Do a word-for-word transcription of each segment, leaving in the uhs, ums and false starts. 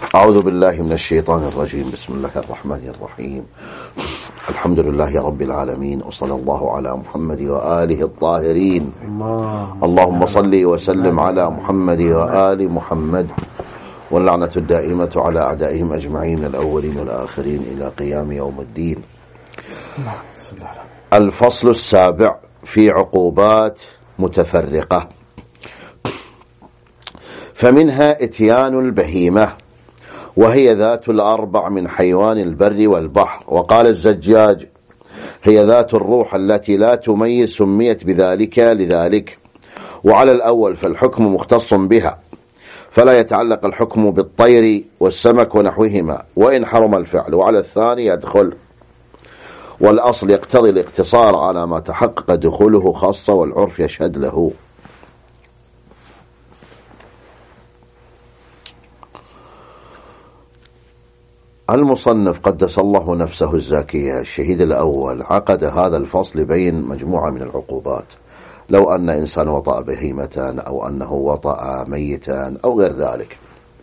أعوذ بالله من الشيطان الرجيم. بسم الله الرحمن الرحيم. الحمد لله رب العالمين، وصلى الله على محمد وآله الطاهرين. اللهم صل وسلم على محمد وآل محمد، واللعنة الدائمة على أعدائهم أجمعين الأولين والآخرين إلى قيام يوم الدين. الفصل السابع في عقوبات متفرقة. فمنها إتيان البهيمة، وهي ذات الأربع من حيوان البر والبحر. وقال الزجاج: هي ذات الروح التي لا تميز، سميت بذلك لذلك. وعلى الأول فالحكم مختص بها، فلا يتعلق الحكم بالطير والسمك ونحوهما وإن حرم الفعل. وعلى الثاني يدخل، والأصل يقتضي الاقتصار على ما تحقق دخوله خاصة، والعرف يشهد له. المصنف قدس الله نفسه الزاكية الشهيد الأول عقد هذا الفصل بين مجموعة من العقوبات، لو أن إنسان وطأ بهيمة أو أنه وطأ ميتا أو غير ذلك.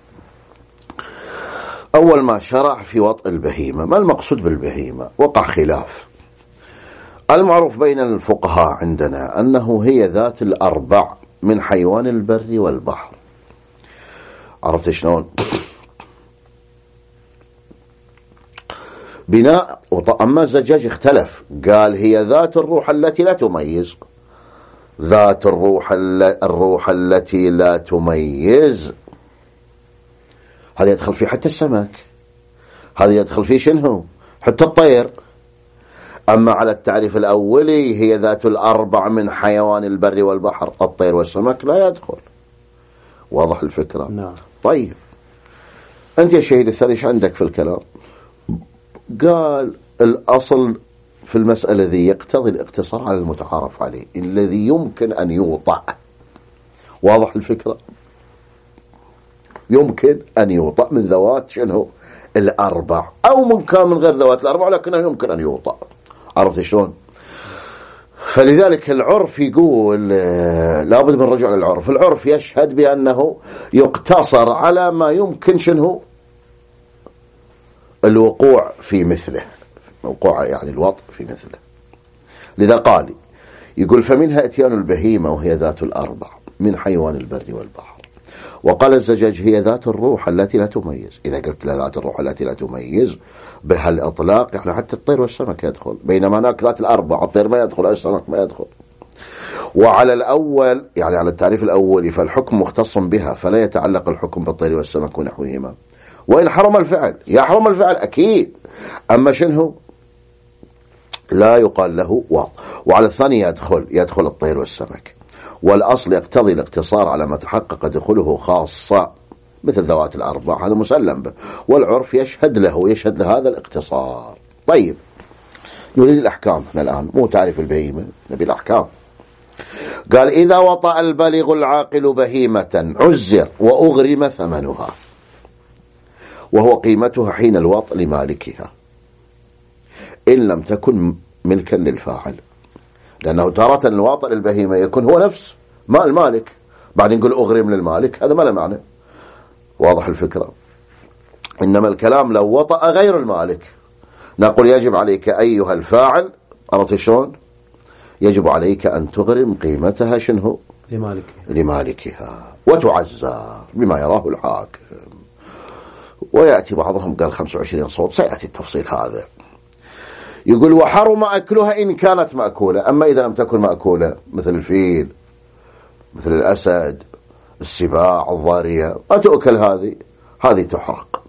أول ما شرع في وطء البهيمة، ما المقصود بالبهيمة؟ وقع خلاف. المعروف بين الفقهاء عندنا أنه هي ذات الأربع من حيوان البر والبحر. عرفت شلون؟ بناء. أما الزجاج اختلف، قال هي ذات الروح التي لا تميز. ذات الروح الروح التي لا تميز هذا يدخل فيه حتى السمك، هذا يدخل فيه شنو؟ حتى الطير. أما على التعريف الأولي هي ذات الأربع من حيوان البر والبحر، الطير والسمك لا يدخل. واضح الفكرة؟ نعم. طيب أنت يا شهيد الثاني ايش عندك في الكلام؟ قال الأصل في المسألة ذي يقتضي الاقتصار على المتعارف عليه الذي يمكن أن يوطأ. واضح الفكرة؟ يمكن أن يوطأ من ذوات شنو؟ الأربع، أو من كان من غير ذوات الأربع لكنه يمكن أن يوطأ. عرفت شلون؟ فلذلك العرف يقول لابد من رجوع للعرف. العرف يشهد بأنه يقتصر على ما يمكن شنو؟ الوقوع في مثله، وقوع يعني الوطء في مثله. لذا قال يقول: فمنها اتيان البهيمة، وهي ذات الأربع من حيوان البر والبحر. وقال الزجاج: هي ذات الروح التي لا تميز. إذا قلت ذات الروح التي لا تميز بها الإطلاق، يعني حتى الطير والسمك يدخل، بينما هناك ذات الأربع، الطير ما يدخل، السمك ما يدخل. وعلى الأول يعني على التعريف الأولي فالحكم مختص بها، فلا يتعلق الحكم بالطير والسمك ونحوهما وإن حرم الفعل. يحرم الفعل أكيد، أما شنو لا يقال له وط. وعلى الثاني يدخل يدخل الطير والسمك، والأصل يقتضي الاقتصار على ما تحقق دخوله خاصة مثل ذوات الأربع، هذا مسلم به، والعرف يشهد له يشهد لهذا الاقتصار. طيب نريد الأحكام احنا الآن، مو تعريف البهيمة، نبي الأحكام. قال: إذا وطأ البالغ العاقل بهيمة عزر وأغرم ثمنها، وهو قيمتها حين الوطء لمالكها، إن لم تكن ملكا للفاعل. لأنه تارة الواطئ للبهيمة يكون هو نفس مال المالك، بعدين نقول أغرم للمالك، هذا ما له معنى. واضح الفكرة؟ إنما الكلام لو وطأ غير المالك نقول يجب عليك أيها الفاعل، عرفت شلون؟ يجب عليك أن تغرم قيمتها شنو؟ لمالكها لمالكها وتعزى بما يراه الحاكم. ويأتي بعضهم قال خمسة وعشرين صوت، سيأتي التفصيل هذا. يقول: وحرم أكلها إن كانت مأكولة. أما إذا لم تكن مأكولة مثل الفيل، مثل الأسد، السباع، الضارية، ما تؤكل، هذه هذه تحرق.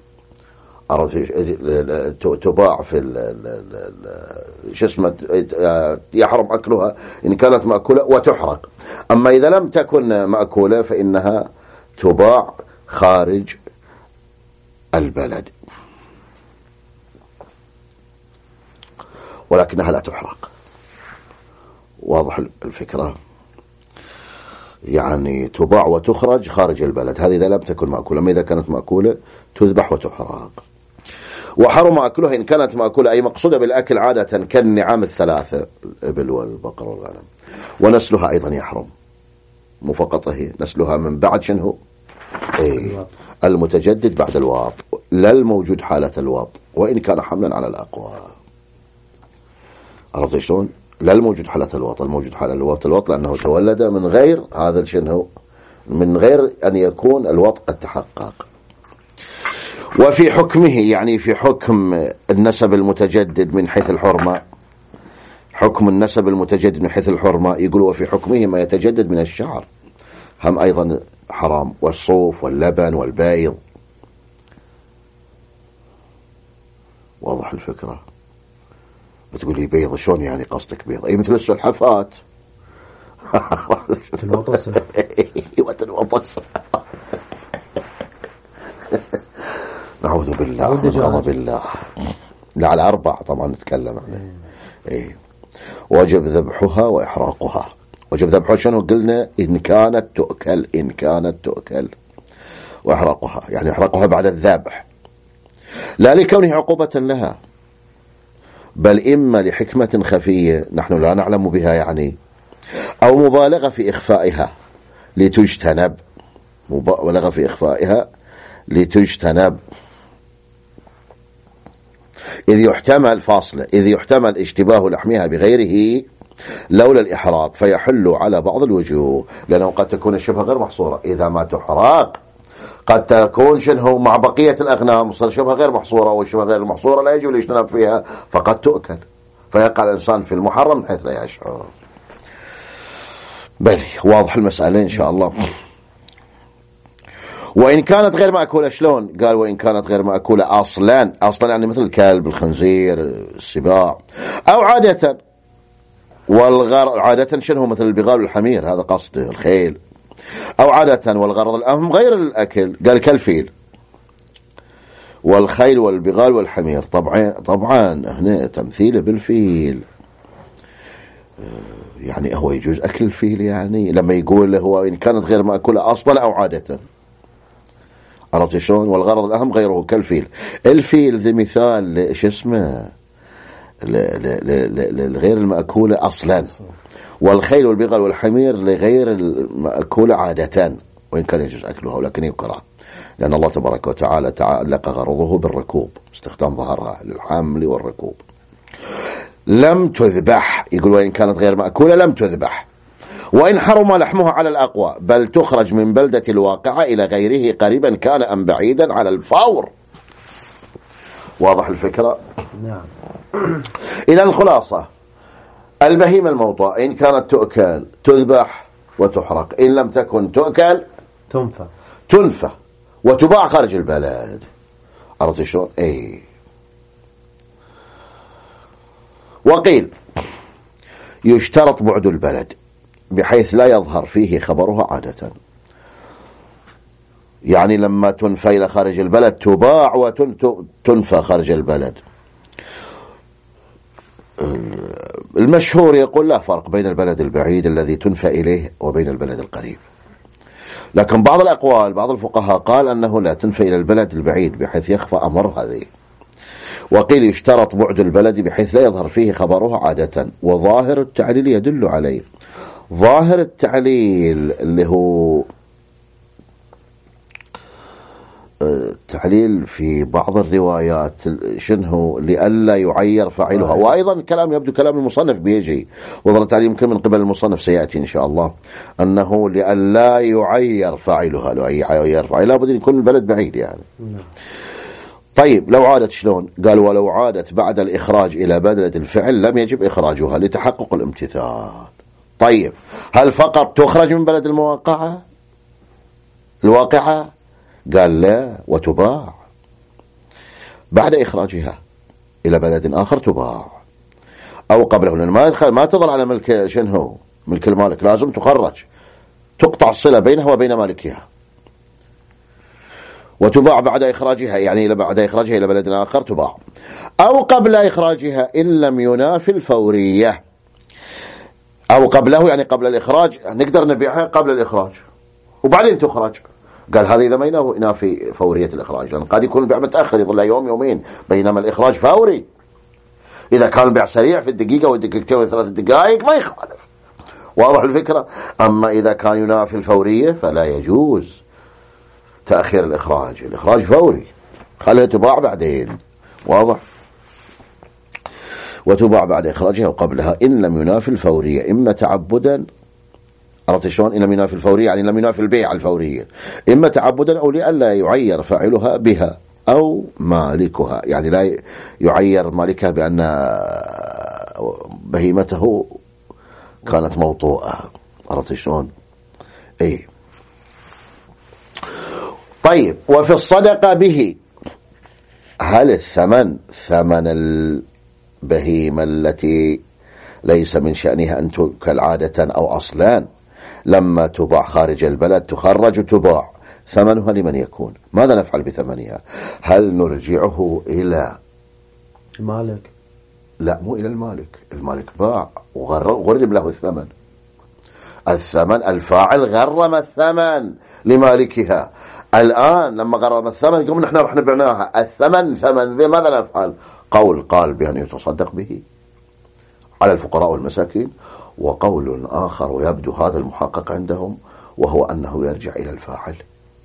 تباع في شو اسمه، يحرم أكلها إن كانت مأكولة وتحرق. أما إذا لم تكن مأكولة فإنها تباع خارج البلد، ولكنها لا تحرق. واضح الفكرة؟ يعني تباع وتخرج خارج البلد، هذه إذا لم تكن مأكولة. أما إذا كانت مأكولة تذبح وتحرق. وحرم أكلها إن كانت مأكولة، أي مقصودة بالأكل عادة كالنعام الثلاثة، الإبل والبقر والغنم. ونسلها أيضا يحرم، مو فقط هي، نسلها من بعد شنو؟ اي المتجدد بعد الوط، لا الموجود حالة الوط وإن كان حملا على الأقوى. عرفت شلون؟ لا الموجود حالة الوط، الموجود حالة الوط الوط لأنه تولد من غير هذا شنو، من غير أن يكون الوط قد تحقق. وفي حكمه يعني في حكم النسب المتجدد من حيث الحرمة، حكم النسب المتجدد من حيث الحرمة يقول وفي حكمه ما يتجدد من الشعر هم أيضا حرام، والصوف واللبن والبيض. واضح الفكرة؟ بتقول لي بيض شلون يعني قصدك بيض؟ أي مثل السلحفات الوطس ايوه الوطس. نعوذ بالله من غضب الله. لا على أربع طبعا نتكلم عنه. إيه. وجب ذبحها وإحراقها. وجب ذبحها شنو قلنا؟ إن كانت تؤكل، إن كانت تؤكل، وإحراقها يعني إحراقها بعد الذبح، لا لكونه عقوبة لها، بل إما لحكمة خفية نحن لا نعلم بها يعني، أو مبالغة في إخفائها لتجتنب، مبالغة في إخفائها لتجتنب، إذ يحتمل فاصلة، إذ يحتمل اشتباه لحمها بغيره لولا الإحراق فيحل على بعض الوجوه، لأنه قد تكون الشبهة غير محصورة. إذا ما تحرق قد تكون شنه مع بقية الأغنام صار شبهة غير محصورة، والشبهة غير المحصورة لا يجب الاجتناب فيها فقد تؤكل، فيقع الإنسان في المحرم من حيث لا يشعر. بلي واضح المسألة إن شاء الله. وإن كانت غير مأكولة شلون؟ قال وإن كانت غير مأكولة أصلا، أصلا يعني مثل الكلب، الخنزير، السباع، أو عادة، والغرض عادة شنو مثل البغال والحمير، هذا قصده الخيل، أو عادة والغرض الأهم غير الأكل، قال كالفيل والخيل والبغال والحمير. طبعا طبعا هنا تمثيله بالفيل، يعني هو يجوز أكل الفيل يعني لما يقول هو إن كانت غير مأكولة أصلا أو عادة. عرفت شلون؟ والغرض الأهم غيره كالفيل. الفيل ذي مثال ايش اسمه لغير المأكولة أصلا، والخيل والبغال والحمير لغير المأكولة عادة، وإن كان يجوز أكلها ولكن يكره، لأن الله تبارك وتعالى تعلق غرضه بالركوب، استخدام ظهرها للحمل والركوب. لم تذبح، يقول وإن كانت غير مأكولة لم تذبح، وإن حرم لحمها على الأقوى، بل تخرج من بلدة الواقعة إلى غيره قريبا كان أم بعيدا على الفور. واضح الفكرة؟ نعم. إذا الخلاصة البهيمة الموطأ إن كانت تؤكل تذبح وتحرق، إن لم تكن تؤكل تنفى تنفى وتباع خارج البلد. عرفت شلون؟ اي. وقيل يشترط بعد البلد بحيث لا يظهر فيه خبرها عادة، يعني لما تنفى إلى خارج البلد تباع وتنفى خارج البلد. المشهور يقول لا فرق بين البلد البعيد الذي تنفى إليه وبين البلد القريب، لكن بعض الأقوال بعض الفقهاء قال أنه لا تنفى إلى البلد البعيد بحيث يخفى أمر هذه. وقيل يشترط بعد البلد بحيث لا يظهر فيه خبرها عادة، وظاهر التعليل يدل عليه. ظاهر التعليل اللي هو تعليل في بعض الروايات شنه لئلا يعير فاعلها، وأيضا كلام يبدو كلام المصنف بيجي، وظل التعليل يمكن من قبل المصنف سيأتي إن شاء الله، أنه لئلا يعير فاعلها، لو يعير فاعلها بدل يكون البلد بعيد يعني. طيب لو عادت شلون؟ قال ولو عادت بعد الإخراج إلى بلد الفعل لم يجب إخراجها لتحقق الامتثال. طيب هل فقط تخرج من بلد المواقعة الواقعة؟ قال لا، وتباع بعد إخراجها إلى بلد آخر، تباع أو قبله، لأن ما يدخل ما تظل على ملك شنو ملك المالك، لازم تخرج، تقطع الصلة بينها وبين مالكها. وتباع بعد إخراجها يعني بعد إخراجها إلى بلد آخر تباع، أو قبل إخراجها إن لم ينافي الفورية، أو قبله يعني قبل الإخراج، نقدر نبيعها قبل الإخراج وبعدين تخرج. قال هذا إذا ما ينافي فورية الإخراج، لأن قد يكون البيع متأخر يظل يوم يومين بينما الإخراج فوري. إذا كان البيع سريع في الدقيقة والدقيقتين وثلاث دقائق ما يخالف. واضح الفكرة؟ أما إذا كان ينافي الفورية فلا يجوز، تأخير الإخراج، الإخراج فوري، خلها تباع بعدين، واضح؟ وتباع بعد إخراجها وقبلها إن لم ينافي الفورية، إما تعبدا، عرفت شلون؟ إن لم ينافي الفورية يعني لم ينافي البيع الفورية، إما تعبدا أو لئلا يعير فاعلها بها أو مالكها، يعني لا يعير مالكها بأن بهيمته كانت موطوءة، عرفت شلون؟ إيه. طيب، وفي الصدقة به، هل الثمن ثمن البهيمة التي ليس من شأنها أن تؤكل عادة أو أصلا لما تباع خارج البلد تخرج وتباع، ثمنها لمن يكون؟ ماذا نفعل بثمنها؟ هل نرجعه إلى المالك؟ لا، مو إلى المالك، المالك باع وغرم له الثمن، الثمن الفاعل غرم الثمن لمالكها. الآن لما غرم الثمن قمنا نحن رحنا بعناها، الثمن ثمن ذي، ماذا نفعل؟ قول قال بأن يتصدق به على الفقراء والمساكين، وقول آخر ويبدو هذا المحقق عندهم وهو أنه يرجع إلى الفاعل،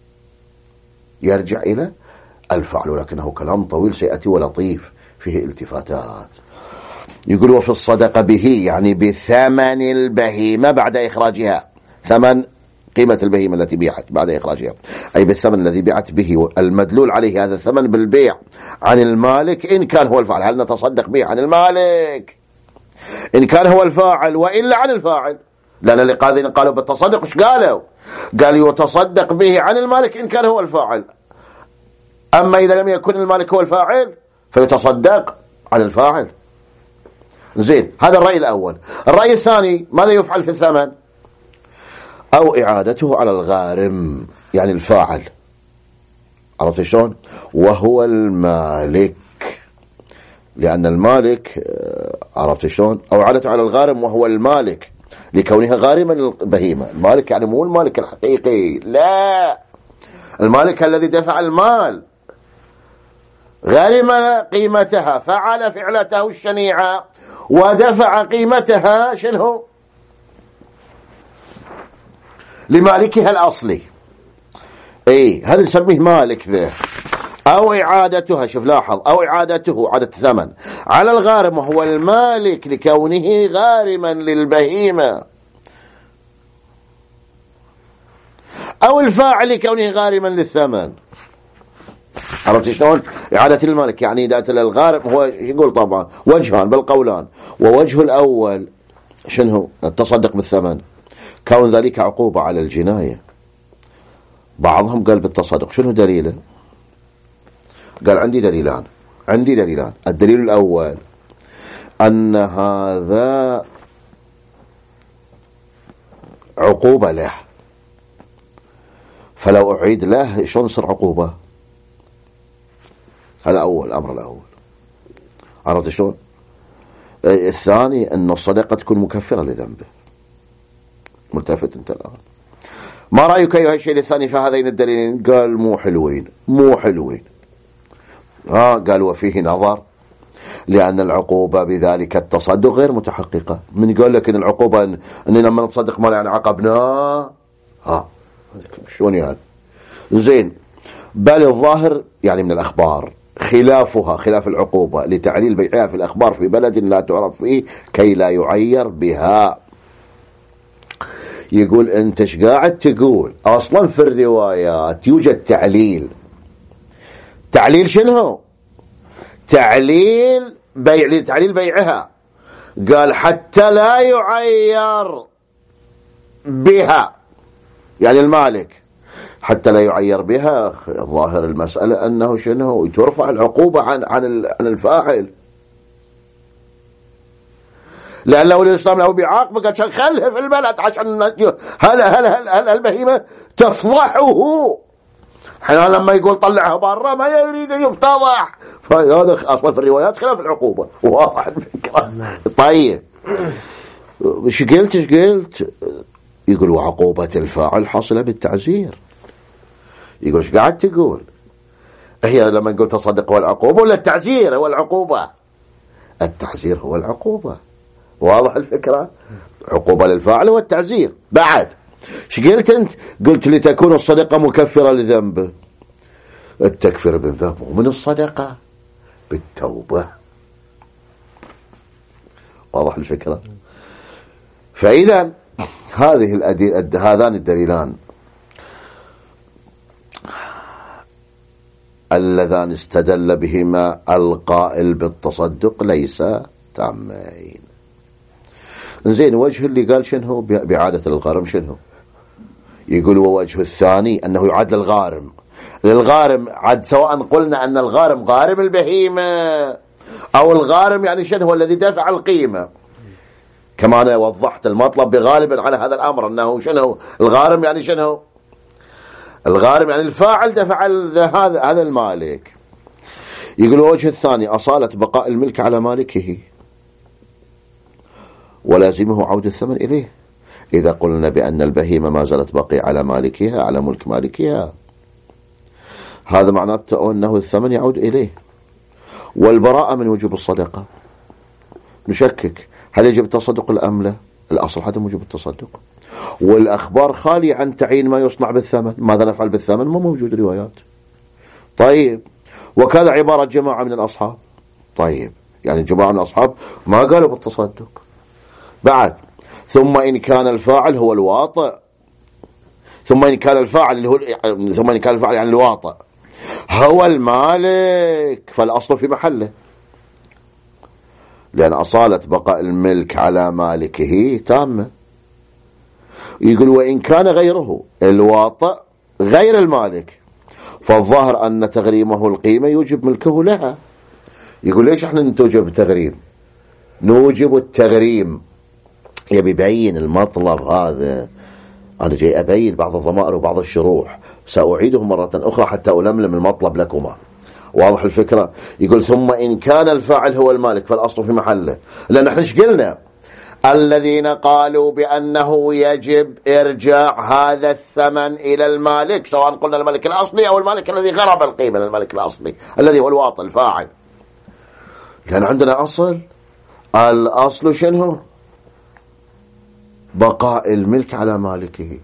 يرجع إلى الفاعل، ولكنه كلام طويل سيأتي ولطيف فيه التفاتات. يقول وفي الصدقة به يعني بثمن البهيمة بعد إخراجها، ثمن قيمة البهيمة التي بيعت بعد إخراجها، أي بالثمن الذي بيعت به، المدلول عليه هذا الثمن بالبيع عن المالك إن كان هو الفاعل. هل نتصدق به عن المالك إن كان هو الفاعل، وإلا عن الفاعل؟ لأن اللي قاذين قالوا بالتصدق وش قالوا؟ قالوا يتصدق به عن المالك إن كان هو الفاعل، أما إذا لم يكن المالك هو الفاعل فيتصدق عن الفاعل. زين، هذا الرأي الأول. الرأي الثاني، ماذا يفعل في الثمن؟ أو إعادته على الغارم، يعني الفاعل، عرفت شلون؟ وهو المالك، لأن المالك، عرفت شلون؟ أو إعادته على الغارم وهو المالك لكونها غارما للبهيمة. المالك يعني مو المالك الحقيقي، لا، المالك الذي دفع المال، غرم قيمتها، فعل فعلته الشنيعة ودفع قيمتها شنو؟ لمالكها الأصلي. اي، هذا نسميه مالك ذا. أو إعادتها، شوف لاحظ، أو إعادته، عادة ثمن، على الغارم وهو المالك لكونه غارما للبهيمة، أو الفاعل لكونه غارما للثمن. عرفت شلون؟ إعادة المالك يعني إعادة للغارم، هو يقول طبعا وجهان بالقولان، ووجه الأول شنو؟ التصدق بالثمن، كون ذلك عقوبة على الجناية. بعضهم قال بالتصدق، شنو دليله؟ قال عندي دليلان، عندي دليلان. الدليل الأول أن هذا عقوبة له، فلو أعيد له شلون يصير عقوبة؟ هذا أول، الأمر الأول، عرفت شلون؟ الثاني أن الصدقة تكون مكفرة لذنبه. ملتفت أنت الآن؟ ما رأيك أيها الشيء الثاني في هذين الدليلين؟ قال مو حلوين، مو حلوين. ها، قال وفيه نظر، لأن العقوبة بذلك التصدق غير متحققة. من يقول لك إن العقوبة إن لما نتصدق ما يعني عاقبناه؟ ها، شلون يعني؟ زين، بل الظاهر يعني من الأخبار خلافها، خلاف العقوبة لتعليل بيعها في الأخبار في بلد لا تعرف فيه كي لا يعير بها. يقول أنت ايش قاعد تقول؟ أصلا في الروايات يوجد تعليل. تعليل شنو؟ تعليل بيع، تعليل بيعها. قال حتى لا يعير بها، يعني المالك حتى لا يعير بها. ظاهر المسألة أنه شنو؟ ترفع العقوبة عن عن عن الفاعل، لأن لو الإسلام لو بيعاقبه قال عشان خلها في البلد عشان هلا هلا هلا البهيمة تفضحه. حين لما يقول طلعها برا ما يريد يفتضح، فهذا أصلا في الروايات خلاف العقوبة. واحد فكرة. طيب ايش قلت ايش قلت؟ يقول وعقوبة الفاعل حاصلة بالتعزير. يقول ايش قاعد تقول؟ هي لما نقول تصدق هو العقوبة ولا التعزير هو العقوبة؟ التعزير هو العقوبة. واضح الفكرة؟ عقوبة للفاعل والتعزير بعد. ايش قلت انت؟ قلت لتكون الصدقة مكفرة لذنبه. التكفير بالذنب ومن الصدقة بالتوبة. واضح الفكرة؟ فإذا هذه الأدي... هذان الدليلان اللذان استدل بهما القائل بالتصدق ليس تامين. زين، وجه اللي قال شنو بعادة الغارم شنو؟ يقول ووجه الثاني أنه يعاد للغارم. للغارم عاد سواء قلنا أن الغارم غارم البهيمة أو الغارم يعني شنو هو الذي دفع القيمة، كما أنا وضحت المطلب بغالبا على هذا الأمر أنه شنو الغارم يعني شنو الغارم يعني الفاعل دفع هذا هذا المالك. يقول وجه الثاني أصالة بقاء الملك على مالكه ولازمه عود الثمن إليه، إذا قلنا بأن البهيمة ما زالت باقية على مالكها على ملك مالكها، هذا معناته أنه الثمن يعود إليه. والبراءة من وجوب الصدقة نشكك هل يجب التصدق الأم لا؟ الأصل عدم وجوب التصدق. والأخبار خالية عن تعيين ما يصنع بالثمن، ماذا نفعل بالثمن ما موجود روايات. طيب، وكذا عبارة جماعة من الأصحاب. طيب، يعني جماعة من الأصحاب ما قالوا بالتصدق بعد. ثم إن كان الفاعل هو الواطئ ثم إن كان الفاعل اللي هو ثم إن كان الفاعل يعني الواطئ هو المالك فالأصل في محله، لأن أصالة بقاء الملك على مالكه تامة. يقول وإن كان غيره الواطئ غير المالك فالظاهر أن تغريمه القيمة يوجب ملكه لها. يقول ليش احنا نتوجب التغريم؟ نوجب التغريم يبي يبين المطلب هذا. أنا جاي أبين بعض الضمائر وبعض الشروح سأعيده مرة أخرى حتى ألملم المطلب لكما. واضح الفكرة؟ يقول ثم إن كان الفاعل هو المالك فالأصل في محله، لأن احنا ايش قلنا؟ الذين قالوا بأنه يجب إرجاع هذا الثمن إلى المالك، سواء قلنا الملك الأصلي أو المالك الذي غرب القيمة للملك الأصلي الذي هو الواطئ الفاعل. لأن عندنا أصل، الأصل شنو؟ بقاء الملك على مالكه.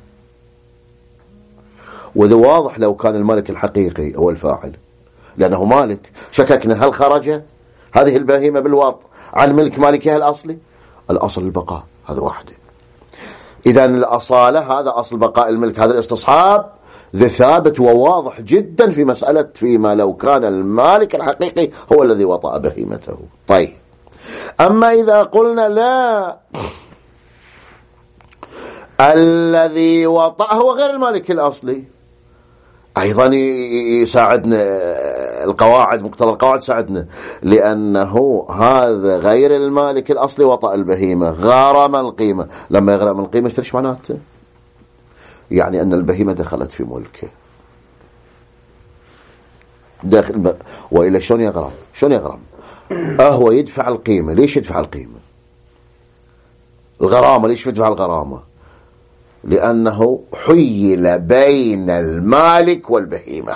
وذا واضح لو كان الملك الحقيقي هو الفاعل لأنه مالك، شككنا هل خرجت هذه البهيمة بالواطئ عن ملك مالكها الأصلي؟ الأصل البقاء، هذا واحدة. إذن الأصالة هذا أصل بقاء الملك، هذا الاستصحاب ذي ثابت وواضح جدا في مسألة فيما لو كان المالك الحقيقي هو الذي وطأ بهيمته. طيب، أما إذا قلنا لا، الذي وطأ هو غير المالك الأصلي، أيضا يساعدنا القواعد، مقتضى القواعد ساعدنا، لأنه هذا غير المالك الأصلي وطأ البهيمة غرم القيمة. لما يغرم القيمة ايش معناته؟ يعني أن البهيمة دخلت في ملكه داخل ب... وإلا شلون يغرم؟ شلون يغرم؟ أهو يدفع القيمة. ليش يدفع القيمة؟ الغرامة ليش يدفع الغرامة؟ لأنه حيل بين المالك والبهيمة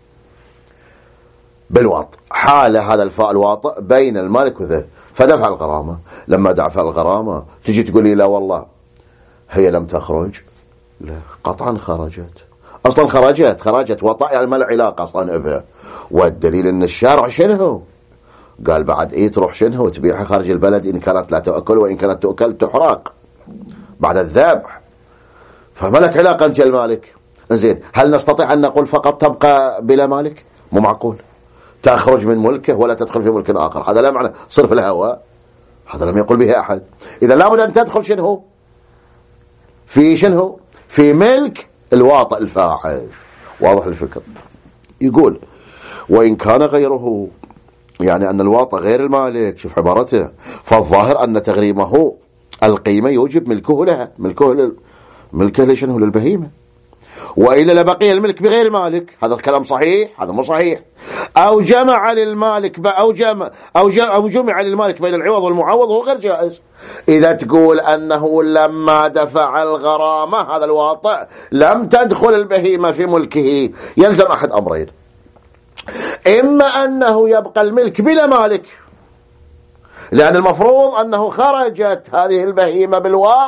بالواطئ، حال هذا الفاء الواطئ بين المالك وذا فدفع الغرامة. لما دفع الغرامة تجي تقول لي لا والله هي لم تخرج، لا قطعا خرجت، أصلا خرجت خرجت وطأ يعني ما له علاقة أصلا بها. والدليل أن الشارع شنو قال بعد إيه تروح شنو وتبيعها خارج البلد إن كانت لا تأكل وإن كانت تؤكل تحرق بعد الذبح، فما لك علاقة أنت المالك. زين، هل نستطيع أن نقول فقط تبقى بلا مالك؟ مو معقول، تخرج من ملكه ولا تدخل في ملك آخر، هذا لا معنى صرف الهواء، هذا لم يقل به أحد. إذا لابد أن تدخل شنو في شنو في ملك الواطئ الفاعل. واضح الفكر؟ يقول وإن كان غيره، يعني أن الواطئ غير المالك، شوف عبارته، فالظاهر أن تغريمه القيمة يوجب ملكه لها، ملكه لل... ملكه لشنو للبهيمة، وإلا لبقي الملك بغير مالك. هذا الكلام صحيح؟ هذا مو صحيح. أو جمع للمالك أو جمع أو جمع, أو جمع للمالك بين العوض والمعوض هو غير جائز. إذا تقول أنه لما دفع الغرامة هذا الواطئ لم تدخل البهيمة في ملكه، يلزم أحد أمرين: إما أنه يبقى الملك بلا مالك، لأن المفروض أنه خرجت هذه البهيمة بالواطئ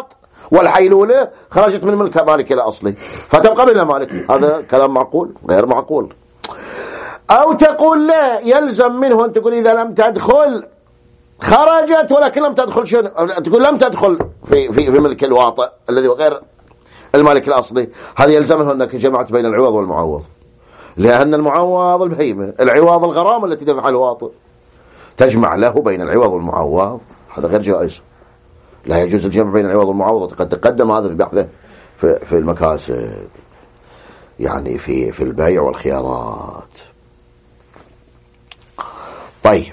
والحيلولة خرجت من ملك مالك إلى أصلي فتبقى من مالك. هذا كلام معقول؟ غير معقول. أو تقول لا، يلزم منه أن تقول إذا لم تدخل خرجت، ولكن لم تدخل شنو؟ تقول لم تدخل في في في ملك الواطئ الذي غير المالك الأصلي. هذا يلزم منه أنك جمعت بين العوض والمعوض، لأن المعوض البهيمة، العوض الغرامة التي دفع الواطئ، تجمع له بين العوض والمعوض. هذا غير جائز، لا يجوز الجمع بين العوض والمعوض. قد تقدم هذا في بحثه في في المكاسب، يعني في في البيع والخيارات. طيب،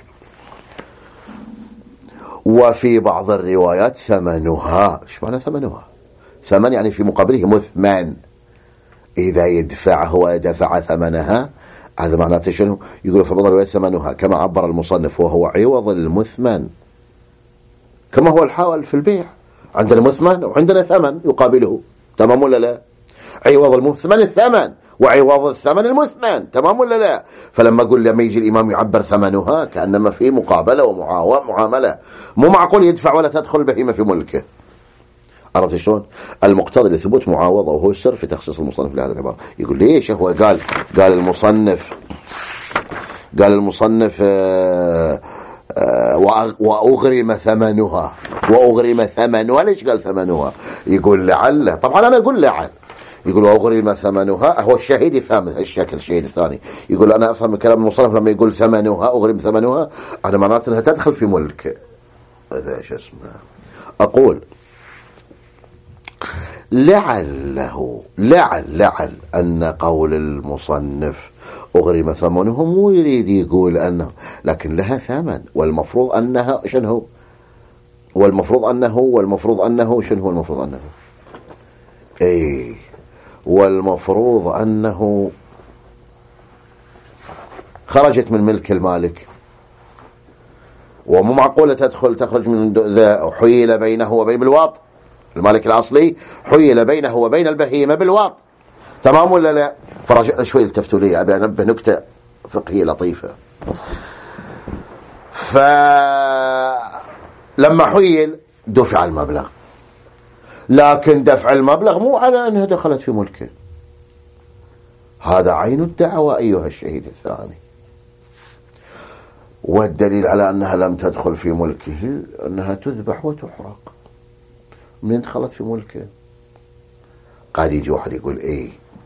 وفي بعض الروايات ثمنها. ايش معنى ثمنها؟ ثمن يعني في مقابله مثمن، إذا يدفعه ويدفع ثمنها، هذا معناته شنو؟ يقول في بعض الروايات ثمنها كما عبر المصنف وهو عوض المثمن، كما هو الحال في البيع، عندنا مثمن وعندنا ثمن يقابله، تمام ولا لا؟ عوض المثمن الثمن وعوض الثمن المثمن، تمام ولا لا؟ فلما أقول لما يجي الإمام يعبر ثمنها كأنما في مقابلة ومعاملة، مو معقول يدفع ولا تدخل البهيمة في ملكه. عرفت شلون؟ المقتضي لثبوت معاوضة، وهو السر في تخصيص المصنف لهذا العبارة. يقول ليش هو قال قال المصنف قال المصنف آآ آآ وأغرم ثمنها وأغرم ثمنها. ليش قال ثمنها؟ يقول لعل، طبعا أنا أقول لعل، يقول وأغرم ثمنها، هو الشهيد يفهم الشكل. الشهيد الثاني يقول أنا أفهم كلام المصنف لما يقول ثمنها أغرم ثمنها، أنا معناته أنها تدخل في ملك. هذا إيش اسمه؟ أقول لعله لعل لعل أن قول المصنف أغرم ثمنه مو يريد يقول أنه، لكن لها ثمن، والمفروض أنها شنو؟ والمفروض أنه والمفروض أنه شنو؟ المفروض أنه إيه والمفروض أنه خرجت من ملك المالك، ومو معقولة تدخل تخرج من ذا. حيل بينه وبين بالواط، المالك الأصلي حيل بينه وبين البهيمة بالواط، تمام ولا لا؟ فرجع شوي التفتوا لي، أبي أنبه نكتة فقهية لطيفة. فلما حيل دفع المبلغ، لكن دفع المبلغ مو على أنها دخلت في ملكه. هذا عين الدعوة أيها الشهيد الثاني، والدليل على أنها لم تدخل في ملكه أنها تذبح وتحرق. من دخلت في ملكه؟ قال يجي واحد يقول ايه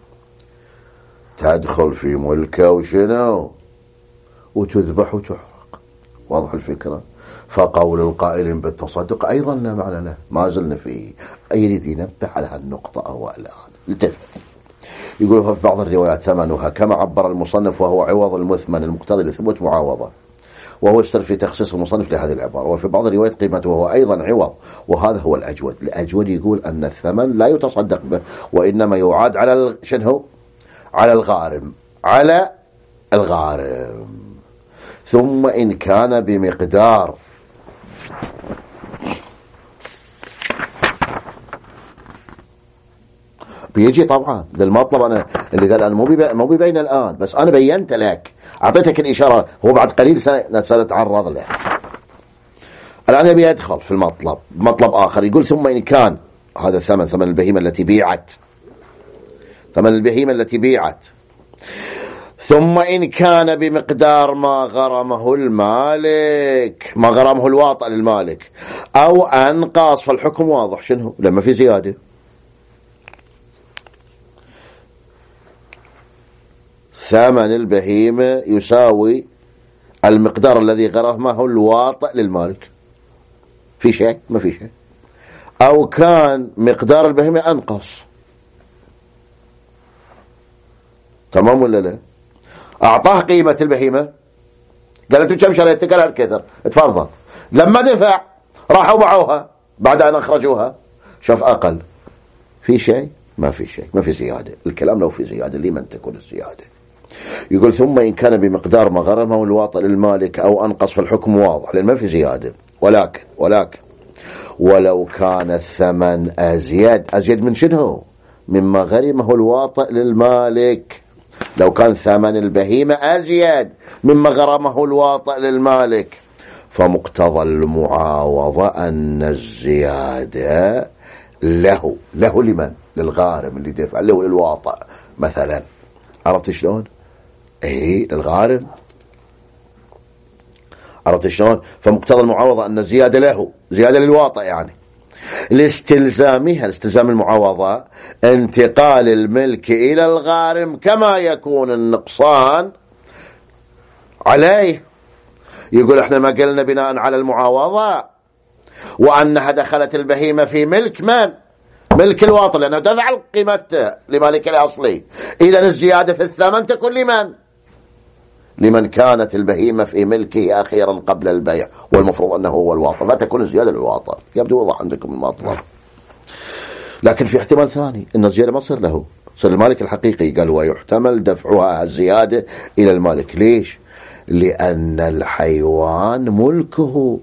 تدخل في ملكه وشنو وتذبح وتحرق. واضح الفكرة؟ فقول القائل بالتصدق أيضا لا معنى له، ما زلنا فيه. يريد ينبه على هالنقطة أولا. التفت، يقول في بعض الروايات ثمنها كما عبر المصنف وهو عوض المثمن المقتضي لثبوت معاوضة، وهو السر في تخصيص المصنف لهذه العبارة. وفي بعض الروايات قيمته وهو أيضا عوض، وهذا هو الأجود. الأجود يقول أن الثمن لا يتصدق به، وإنما يعاد على شنو؟ على الغارم، على الغارم. ثم إن كان بمقدار بيجي طبعا للمطلب. أنا اللي قال أنا مو مو ببين الآن، بس أنا بينت لك، أعطيتك الإشارة، هو بعد قليل سنتعرض له. الآن يبي يدخل في المطلب مطلب آخر، يقول ثم إن كان هذا الثمن، ثمن البهيمة التي بيعت، ثمن البهيمة التي بيعت، ثم إن كان بمقدار ما غرمه المالك، ما غرمه الواطئ للمالك، أو أنقص، فالحكم واضح شنو؟ لما في زيادة. ثمن البهيمة يساوي المقدار الذي غرمه الواطئ للمالك، في شيء؟ ما في شيء. أو كان مقدار البهيمة أنقص، تمام ولا لا؟ أعطاه قيمة البهيمة، قالت له كم شريتك؟ قال كثر، تفضل. لما دفع راحوا باعوها بعد أن أخرجوها، شوف أقل، في شيء؟ ما في شيء، ما في زيادة. الكلام لو في زيادة لمن تكون الزيادة؟ يقول ثم إن كان بمقدار ما غرمه الواطئ للمالك أو أنقص، فالحكم واضح لأن ما في زيادة. ولكن ولكن ولو كان الثمن أزيد، أزيد من شنو؟ مما غرمه الواطئ للمالك. لو كان ثمن البهيمة أزيد مما غرمه الواطئ للمالك، فمقتضى المعاوضة أن الزيادة له له لمن؟ للغارم اللي دفع له للواطئ مثلا. عرفت شلون؟ ايه للغارم. عرفت شلون؟ فمقتضى المعاوضة أن زيادة له زيادة للواطئ، يعني لاستلزامها لاستلزام المعاوضة انتقال الملك إلى الغارم كما يكون النقصان عليه. يقول احنا ما قلنا بناء على المعاوضة وأنها دخلت البهيمة في ملك من؟ ملك الواطئ، لأنه دفع قيمته لمالك الأصلي. إذن الزيادة في الثمن تكون لمن؟ لمن كانت البهيمة في ملكه أخيرا قبل البيع، والمفروض أنه هو الواطئ، فتكون الزيادة للواطئ. يبدو واضح عندكم المطلب. لكن في احتمال ثاني أن الزيادة ما تصير له، صار المالك الحقيقي. قال ويحتمل دفعها الزيادة إلى المالك. ليش؟ لأن الحيوان ملكه،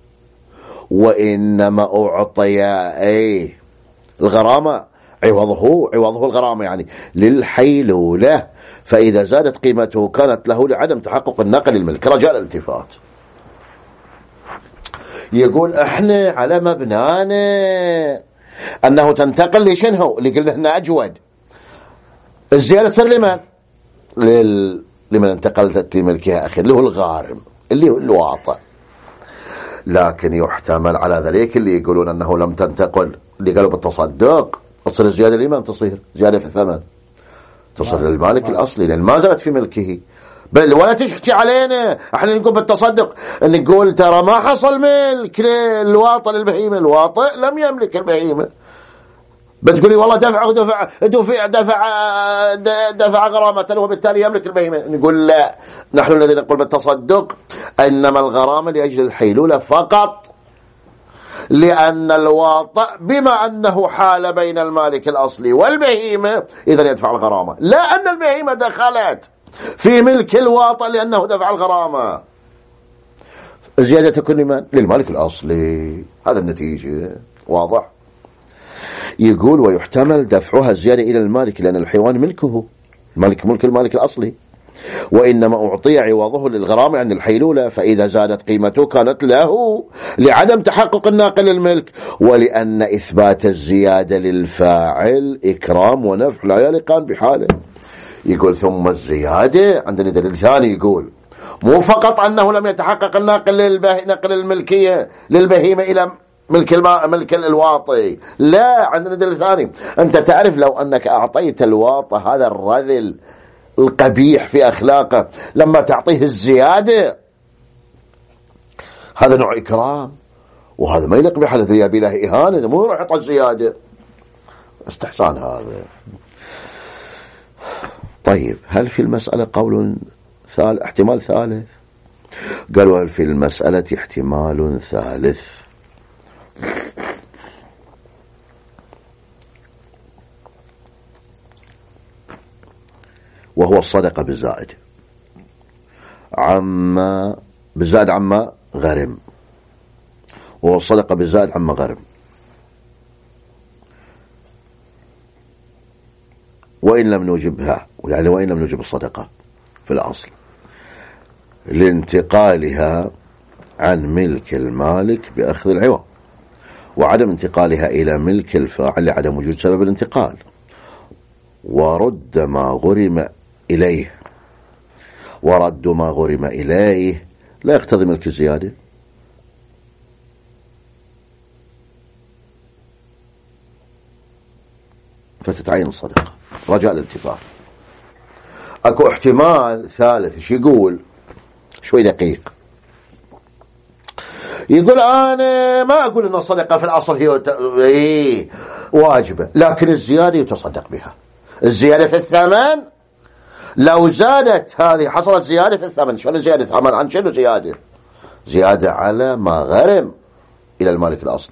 وإنما أعطي أي الغرامة عوضه عوضه الغرامة يعني للحيلولة، فإذا زادت قيمته كانت له لعدم تحقق النقل الملك. رجاء الالتفات. يقول احنا على مبنانا أنه تنتقل لشنو اللي قلنا هنا أجود. الزيادة تصير لمن؟ لل... لمن انتقلت لملكها أخير اللي هو الغارم اللي هو الواطئ. لكن يحتمل على ذلك اللي يقولون أنه لم تنتقل، اللي قالوا بالتصدق تصير الزيادة لمن؟ تصير زيادة في الثمن تصير للمالك الأصلي، لأن ما زالت في ملكه. بل ولا تحكي علينا احنا نقول بالتصدق، نقول ترى ما حصل ملك للواطئ للبهيمة، الواطئ لم يملك البهيمة. بتقولي والله دفع دفع دفع دفع دفع غرامة وبالتالي يملك البهيمة. نقول لا، نحن الذين نقول بالتصدق إنما الغرامة لأجل الحيلولة فقط، لأن الواطئ بما أنه حال بين المالك الأصلي والبهيمة إذن يدفع الغرامة، لا أن البهيمة دخلت في ملك الواطئ لأنه دفع الغرامة. الزيادة تكون لمن؟ للمالك الأصلي. هذا النتيجة واضح. يقول ويحتمل دفعها الزيادة إلى المالك لأن الحيوان ملكه، المالك ملك المالك الأصلي، وإنما أعطي عوضه للغرامة عن الحيلولة، فإذا زادت قيمته كانت له لعدم تحقق الناقل الملك، ولأن إثبات الزيادة للفاعل إكرام ونفع لا يليقان بحاله. يقول ثم الزيادة عندنا دليل ثاني، يقول مو فقط أنه لم يتحقق الناقل للبه... نقل الملكية للبهيمة إلى ملك الماء ملك الواطي، لا، عندنا دليل ثاني. أنت تعرف لو أنك أعطيت الواطي هذا الرذل القبيح في أخلاقه لما تعطيه الزيادة، هذا نوع إكرام، وهذا ما يليق بحالة يبي له إهانة، مو يروح يعطي الزيادة، استحسان هذا. طيب هل في المسألة قول ثالث احتمال ثالث؟ قالوا هل في المسألة احتمال ثالث؟ وهو الصدقة بالزائد عما بالزائد عما غرم، وهو الصدقة بالزائد عما غرم. وإن لم نوجبها، يعني وإن لم نوجب الصدقة في الأصل لانتقالها عن ملك المالك بأخذ العوض، وعدم انتقالها إلى ملك الفاعل لعدم وجود سبب الانتقال، ورد ما غرم إليه، ورد ما غرم إليه لا يقتضي ملك الزيادة. فتتعين الصدقة. رجاء الالتفات. اكو احتمال ثالث، ايش يقول؟ شوي دقيق. يقول انا ما اقول ان الصدقة في الاصل هي ايه واجبة، لكن الزيادة يتصدق بها. الزيادة في الثمن لو زادت هذه حصلت زيادة في الثمن. شلون زيادة ثمن؟ عن شنو زيادة؟ زيادة على ما غرم إلى المالك الأصلي.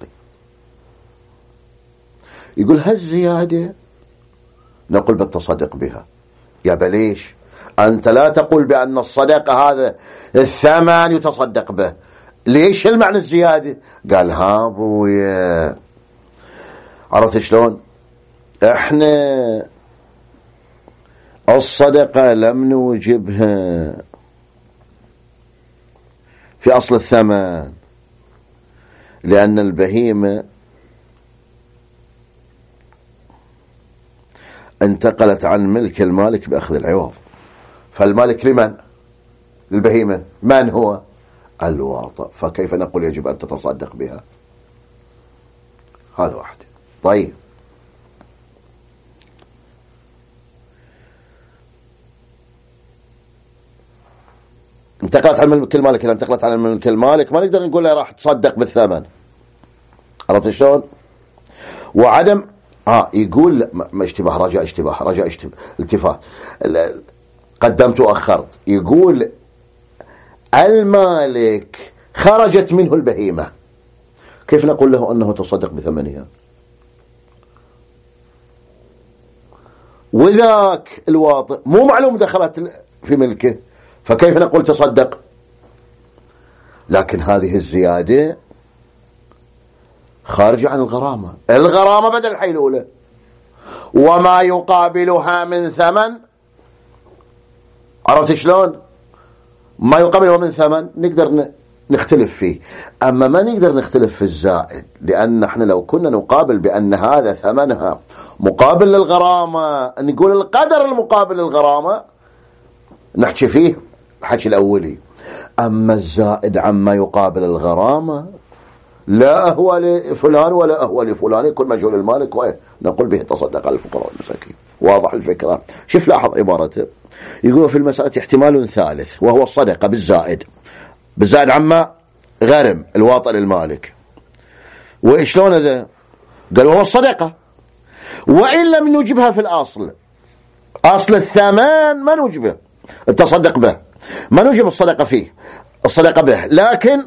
يقول هالزيادة نقول بالتصدق بها. يا بليش أنت لا تقول بأن الصدقة هذا الثمن يتصدق به، ليش المعنى الزيادة؟ قال ها أبويا، عرفت شلون؟ احنا الصدقة لم نوجبها في أصل الثمن، لأن البهيمة انتقلت عن ملك المالك بأخذ العوض، فالمالك لمن؟ للبهيمة. من هو؟ الواطئ. فكيف نقول يجب أن تتصدق بها؟ هذا واحد. طيب انتقلت عن ملك المالك، إذا انتقلت عن ملك المالك ما نقدر نقول له راح تصدق بالثمن. عرفت شلون؟ وعدم اه يقول ما اشتباه، رجاء اشتباه، رجاء اشتباه، التفات، قدمت وأخرت. يقول المالك خرجت منه البهيمة، كيف نقول له أنه تصدق بثمنها؟ وذاك الواطئ مو معلوم دخلت في ملكه، فكيف نقول تصدق؟ لكن هذه الزيادة خارجة عن الغرامة. الغرامة بدل الحيلولة، وما يقابلها من ثمن. عرفت شلون؟ ما يقابلها من ثمن نقدر نختلف فيه، أما ما نقدر نختلف في الزائد، لأن احنا لو كنا نقابل بأن هذا ثمنها مقابل للغرامة، نقول القدر المقابل للغرامة نحكي فيه الحكي الأولي. أما الزائد عما يقابل الغرامة لا أهوى لفلان ولا أهوى لفلان، يكون مجهول المالك ونقول به تصدق على الفقراء والمساكين. واضح الفكرة؟ شوف لاحظ عبارته، يقول في المسألة احتمال ثالث وهو الصدقة بالزائد، بالزائد عما غرم الواطئ للمالك. وإشلون هذا؟ قال وهو الصدقة، وإن لم نوجبها في الأصل، أصل الثمن ما نوجبه التصدق به، ما نوجب الصدقة فيه، الصدقة به، لكن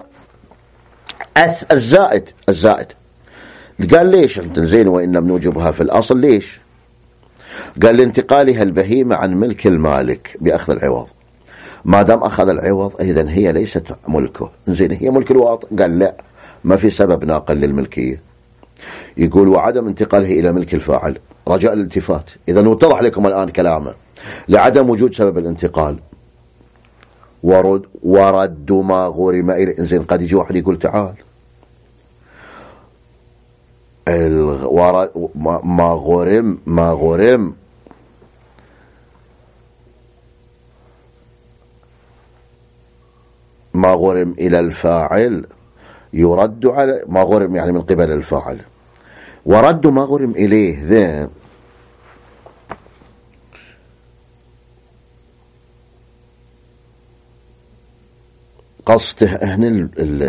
الزائد الزائد قال ليش انت زين وإن لم نوجبها في الأصل؟ ليش؟ قال لانتقالها البهيمة عن ملك المالك بأخذ العوض. ما دام أخذ العوض إذن هي ليست ملكه، زين هي ملك الواطئ. قال لا، ما في سبب ناقل للملكية. يقول وعدم انتقالها إلى ملك الفاعل، رجاء الالتفات. إذن واتضح لكم الآن كلامه، لعدم وجود سبب الانتقال ورد ورد ما غرم إليه. زين قد يجي واحد يقول تعال ما غرم ما غرم ما غرم إلى الفاعل يرد على ما غرم، يعني من قبل الفاعل، ورد ما غرم إليه ذا قصده هنا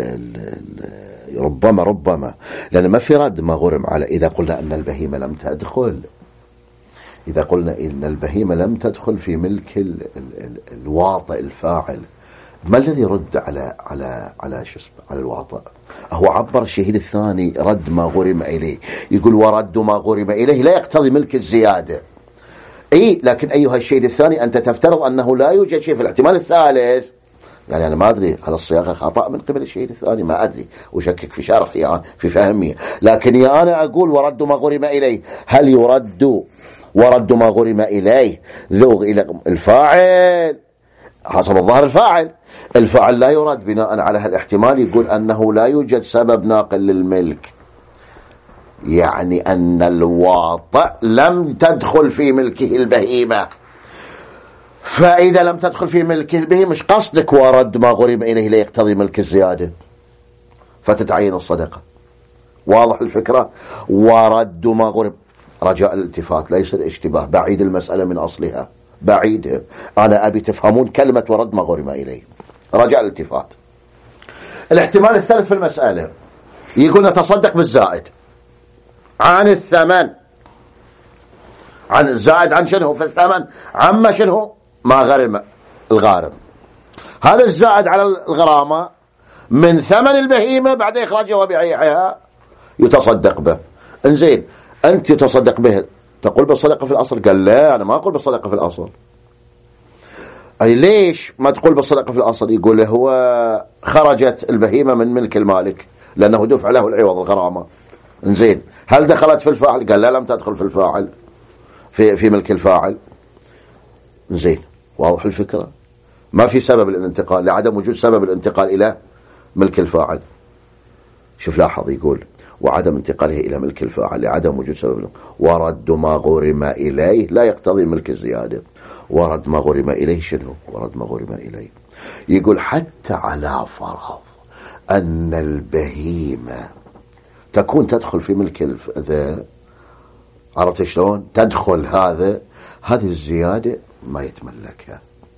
ربما ربما لأن ما في رد ما غرم على. إذا قلنا أن البهيمة لم تدخل، إذا قلنا إن البهيمة لم تدخل في ملك ال ال ال الواطئ الفاعل، ما الذي يرد على على على شو اسمه على الواطئ؟ هو عبر الشهيد الثاني رد ما غرم إليه، يقول ورد ما غرم إليه لا يقتضي ملك الزيادة. اي لكن ايها الشهيد الثاني انت تفترض انه لا يوجد شيء في الاحتمال الثالث. يعني انا ما ادري هل الصياغه خطا من قبل الشهيد الثاني، ما ادري، وشكك في شرحي يعني في فهمي، لكن يا انا اقول ورد ما غرم اليه، هل يرد ورد ما غرم اليه ذوق الى الفاعل حسب الظاهر؟ الفاعل الفاعل لا يرد بناء على هالاحتمال، يقول انه لا يوجد سبب ناقل للملك، يعني أن الواطئ لم تدخل في ملكه البهيمة، فإذا لم تدخل في ملكه البهيمة مش قصدك ورد ما غرم إليه لا يقتضي ملك الزيادة، فتتعين الصدقة. واضح الفكرة؟ ورد ما غرم، رجاء الالتفات ليس الاشتباه، بعيد المسألة من أصلها، بعيد. أنا أبي تفهمون كلمة ورد ما غرم إليه، رجاء الالتفات. الاحتمال الثالث في المسألة يقول نتصدق بالزائد عن الثمن، عن الزائد عن شنو في الثمن، عما شنو ما غرم الغارم. هذا الزائد على الغرامة من ثمن البهيمة بعد إخراجها وبيعها يتصدق به. انزين أنت يتصدق به تقول بالصدقة في الأصل؟ قال لا أنا ما أقول بالصدقة في الأصل. أي ليش ما تقول بالصدقة في الأصل؟ يقول هو خرجت البهيمة من ملك المالك لأنه دفع له العوض الغرامة. انزين هل دخلت في الفاعل؟ قال لا لم تدخل في الفاعل، في في ملك الفاعل. انزين واضح الفكرة؟ ما في سبب الانتقال، لعدم وجود سبب الانتقال إلى ملك الفاعل. شوف لاحظ يقول وعدم انتقاله إلى ملك الفاعل لعدم وجود سبب، ورد ما غرم إليه لا يقتضي ملك الزيادة. ورد ما غرم إليه شنو؟ ورد ما غرم إليه يقول حتى على فرض أن البهيمة تكون تدخل في ملك ذا، عرفت شلون؟ تدخل هذا هذه الزيادة ما يتملكها،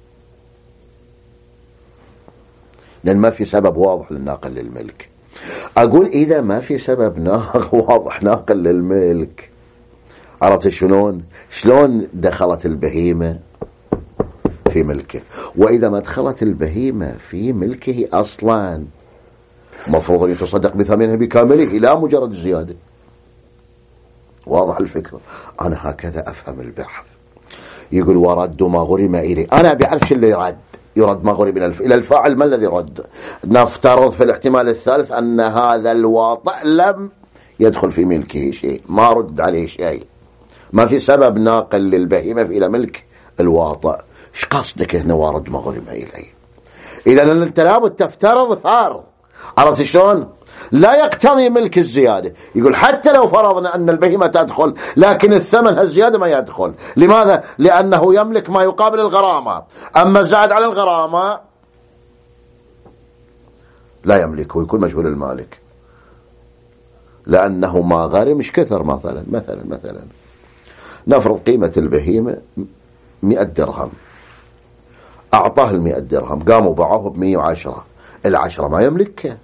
لأن ما في سبب واضح للناقل للملك. أقول إذا ما في سبب ناقل واضح ناقل للملك، عرفت شلون؟ شلون دخلت البهيمة في ملكه؟ وإذا ما دخلت البهيمة في ملكه أصلا مفروض أن يتصدق بثمنها بكامله لا مجرد الزيادة. واضح الفكرة؟ أنا هكذا أفهم البحث. يقول ورد ما غرم إليه، أنا بعرفش اللي يرد يرد ما غرم إلى الفاعل، ما الذي رد؟ نفترض في الاحتمال الثالث أن هذا الواطئ لم يدخل في ملكه شيء، ما رد عليه شيء، ما في سبب ناقل للبهيمة إلى ملك الواطئ. ايش قصدك هنا ورد ما غرم إليه؟ إذا أنت لابد تفترض فارض، عرفت شلون؟ لا يقتضي ملك الزيادة. يقول حتى لو فرضنا أن البهيمة تدخل لكن الثمن الزيادة ما يدخل. لماذا؟ لأنه يملك ما يقابل الغرامة، أما الزائد على الغرامة لا يملكه، يكون مجهول المالك، لأنه ما غرم مش كثر. مثلا مثلا مثلا نفرض قيمة البهيمة مئة درهم، أعطاه المئة درهم، قاموا باعوه بمئة وعشرة، العشرة ما يملكها.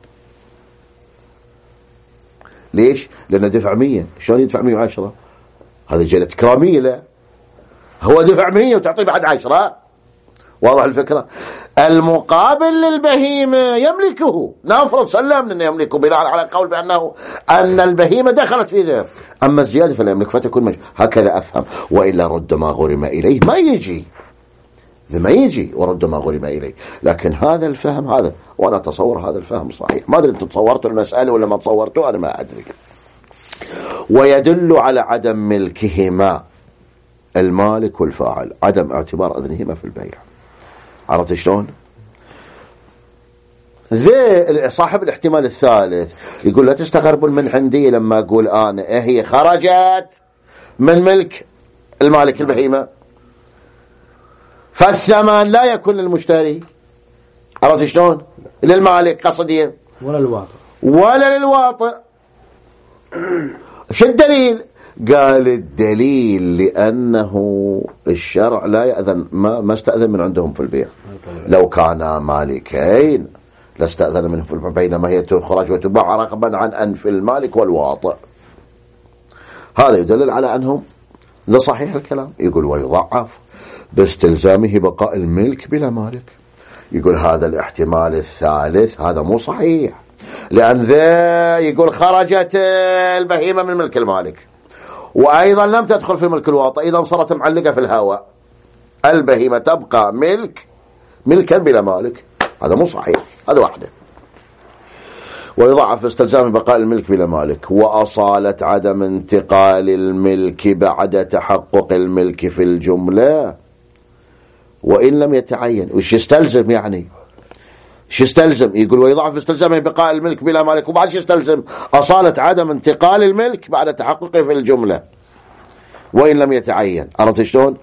ليش؟ لأنه دفع مية. شلون يدفع مية وعشرة؟ هذا جلة كرامية له، هو دفع مية وتعطيه بعد عشرة. واضح الفكرة؟ المقابل للبهيمة يملكه، نفرض سلمنا أنه يملكه بناء على قول بأنه أن البهيمة دخلت في ذا، أما الزيادة فلا يملك، فتكون مجهول. هكذا أفهم. وإلا رد ما غرم إليه ما يجي، ذا ما يجي ورد ما غرم إليه. لكن هذا الفهم هذا، وأنا أتصور هذا الفهم صحيح. ما أدري أنتم تصورتوا المسألة ولا ما تصورتوا، أنا ما أدري. ويدل على عدم ملكهما المالك والفاعل عدم اعتبار أذنهما في البيع. عرفت شلون؟ ذي صاحب الاحتمال الثالث يقول لا تستغربون من عندي لما أقول أنا إيه هي خرجت من ملك المالك البهيمة، فالثمن لا يكون للمشتري، عرفت شلون؟ للمالك قصدي، ولا الواطئ ولا للواطئ. شو الدليل؟ قال الدليل لأنه الشرع لا يأذن، ما, ما استأذن من عندهم في البيع. لو كانا مالكين لاستأذن منهم في البيع، بينما هي تخرج وتباع رغبا عن أنف المالك والواطئ. هذا يدلل على أنهم، ده صحيح الكلام. يقول ويضعف باستلزامه بقاء الملك بلا مالك. يقول هذا الاحتمال الثالث هذا مو صحيح، لأن ذا يقول خرجت البهيمة من ملك المالك وأيضا لم تدخل في ملك الواطئ، إذا صارت معلقة في الهواء، البهيمة تبقى ملك ملكا بلا مالك. هذا مو صحيح، هذا واحدة. ويضعف باستلزام بقاء الملك بلا مالك، وأصالة عدم انتقال الملك بعد تحقق الملك في الجملة وإن لم يتعين. وش يستلزم يعني؟ شو يستلزم؟ يقول ويضعف باستلزامه بقاء الملك بلا مالك، وبعد شو يستلزم؟ أصالة عدم انتقال الملك بعد تحققه في الجملة وإن لم يتعين. عرفت شلون؟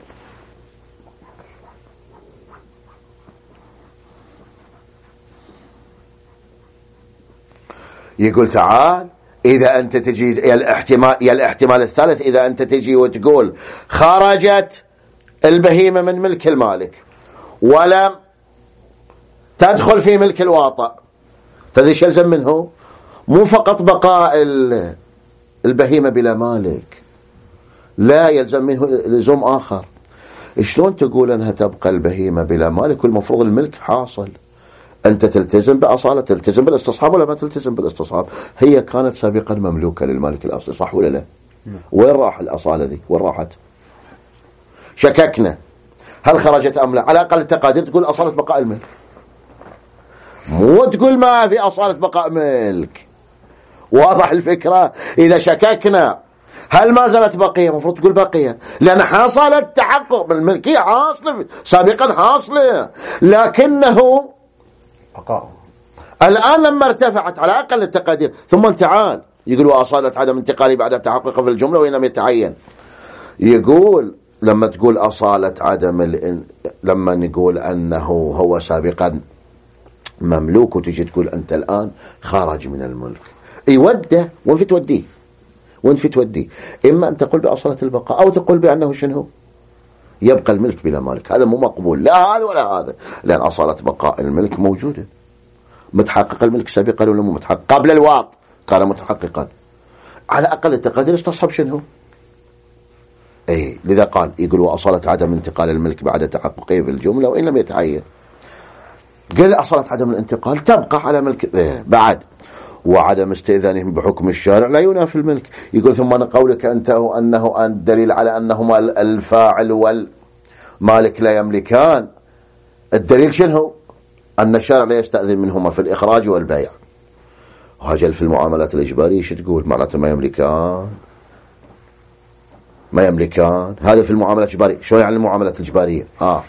يقول تعال إذا أنت تجي يا الاحتمال يا الاحتمال الثالث، إذا أنت تجي وتقول خرجت البهيمة من ملك المالك ولم تدخل في ملك الواطئ، فذي يلزم منه مو فقط بقاء البهيمة بلا مالك، لا يلزم منه لزوم آخر. شلون تقول أنها تبقى البهيمة بلا مالك والمفروض الملك حاصل؟ أنت تلتزم بأصالة، تلتزم بالاستصحاب ولا ما تلتزم بالاستصحاب؟ هي كانت سابقا مملوكة للمالك الأصلي، صح ولا لا؟ وين راح الأصالة ذي؟ وين راحت؟ شككنا هل خرجت أم لا. على أقل التقادير تقول أصالة بقاء الملك، مو تقول ما في أصالة بقاء ملك. واضح الفكرة؟ إذا شككنا هل ما زالت بقية، مفروض تقول بقية، لأن حصلت تحقق بالملكية، حاصلة سابقا حاصلة، لكنه بقاء الآن لما ارتفعت على أقل التقادير ثم تعال يقول وأصالة عدم انتقالي بعد تحقق في الجملة وإن لم يتعين. يقول لما تقول أصالة عدم ال... لما نقول أنه هو سابقا مملوك وتجي تقول أنت الآن خارج من الملك، يوده وين في توديه؟ وين في توديه؟ إما أن تقول بأصالة البقاء أو تقول بأنه شنو يبقى الملك بلا مالك. هذا مو مقبول، لا هذا ولا هذا، لأن أصالة بقاء الملك موجودة. متحقق الملك سابقا ولا مو متحقق؟ قبل الواط كان متحققا، على أقل التقدير استصحب شنو؟ أي لذا قال يقول وأصالة عدم انتقال الملك بعد تحققه في الجملة وإن لم يتعين. قال أصالة عدم الانتقال تبقى على ملك إيه بعد، وعدم استئذانهم بحكم الشارع لا ينافي الملك. يقول ثم قولك أنت أنه الدليل على أنهما الفاعل والمالك لا يملكان، الدليل شنو؟ أن الشارع لا يستأذن منهما في الإخراج والبيع. وهجل في المعاملات الإجبارية شو تقول؟ معناته ما يملكان ما يملكان هذا في المعاملات الإجبارية. شو يعني المعاملات الإجبارية؟ آه.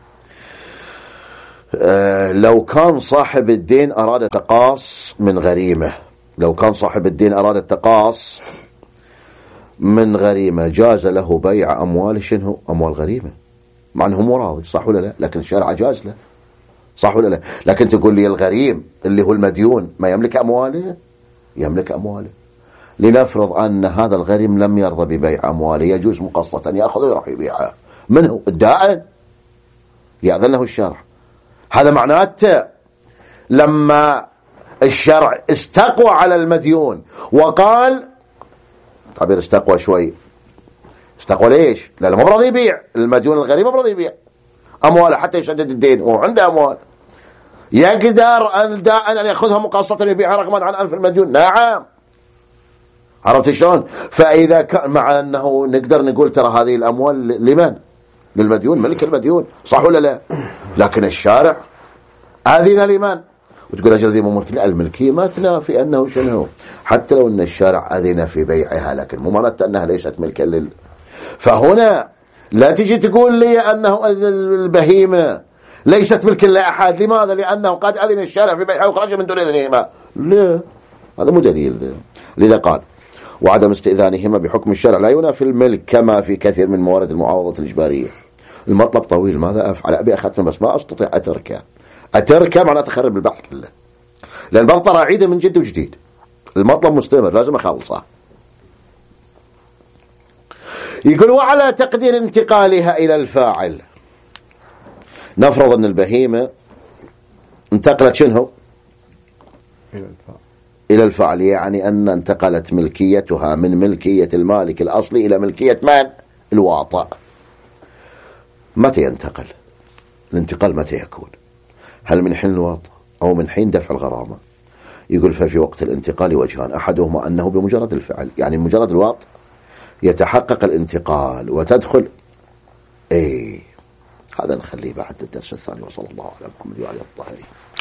آه لو كان صاحب الدين أراد التقاص من غريمة، لو كان صاحب الدين أراد التقاص من غريمة جاز له بيع أموال شنو؟ أموال غريمة، مع أنه مو راضي، صح ولا لا؟ لكن الشارع جاز له، صح ولا لا؟ لكن تقول لي الغريم اللي هو المديون ما يملك أمواله؟ يملك أمواله. لنفرض أن هذا الغريم لم يرضى ببيع أمواله، يجوز مقسطا يأخذه ويروح يبيعها. من هو؟ الدائن، يأذن له الشرع. هذا معناته لما الشرع استقوى على المديون وقال، تعبير استقوى شوي، استقوى ليش؟ لأنه ما راضي يبيع المديون، الغريم ما راضي يبيع أمواله حتى يسدد الدين وعنده أموال، يقدر الدائن أن يأخذها مقسطا يبيعها رغما عن أنف المديون. نعم، عرفت شلون؟ فإذا كان مع أنه نقدر نقول ترى هذه الأموال لمن؟ للمديون، ملك المديون، صح ولا لا؟ لكن الشارع أذن لمن؟ وتقول أجل ذي ملك، لا، الملكية ما تنافي أنه شنو، حتى لو أن الشارع أذن في بيعها، لكن مو معناته أنها ليست ملكا لل. فهنا لا تجي تقول لي أنه البهيمة ليست ملكا لأحد. لماذا؟ لأنه قد أذن الشارع في بيعها وخرج من دون إذنهما. لا، هذا مو دليل. لذا قال وعدم استئذانهما بحكم الشرع لا ينافي الملك كما في كثير من موارد المعاوضة الإجبارية. المطلب طويل، ماذا أفعل؟ أبي أختم بس ما أستطيع أتركه. أتركه معناه تخرب البحث كله، لأن البحث ترى أعيده من جد وجديد، المطلب مستمر لازم أخلصه. يقول وعلى تقدير انتقالها إلى الفاعل، نفرض أن البهيمة انتقلت شنو؟ إلى الفاعل. إلى الفاعل، يعني أن انتقلت ملكيتها من ملكية المالك الأصلي إلى ملكية من؟ الواطئ. متى ينتقل؟ الانتقال متى يكون؟ هل من حين الواطئ أو من حين دفع الغرامة؟ يقول ففي وقت الانتقال وجهان، أحدهما أنه بمجرد الفعل، يعني مجرد الواطئ يتحقق الانتقال وتدخل. ايه هذا نخليه بعد الدرس الثاني. وصلى الله على محمد وعلى الطاهرين.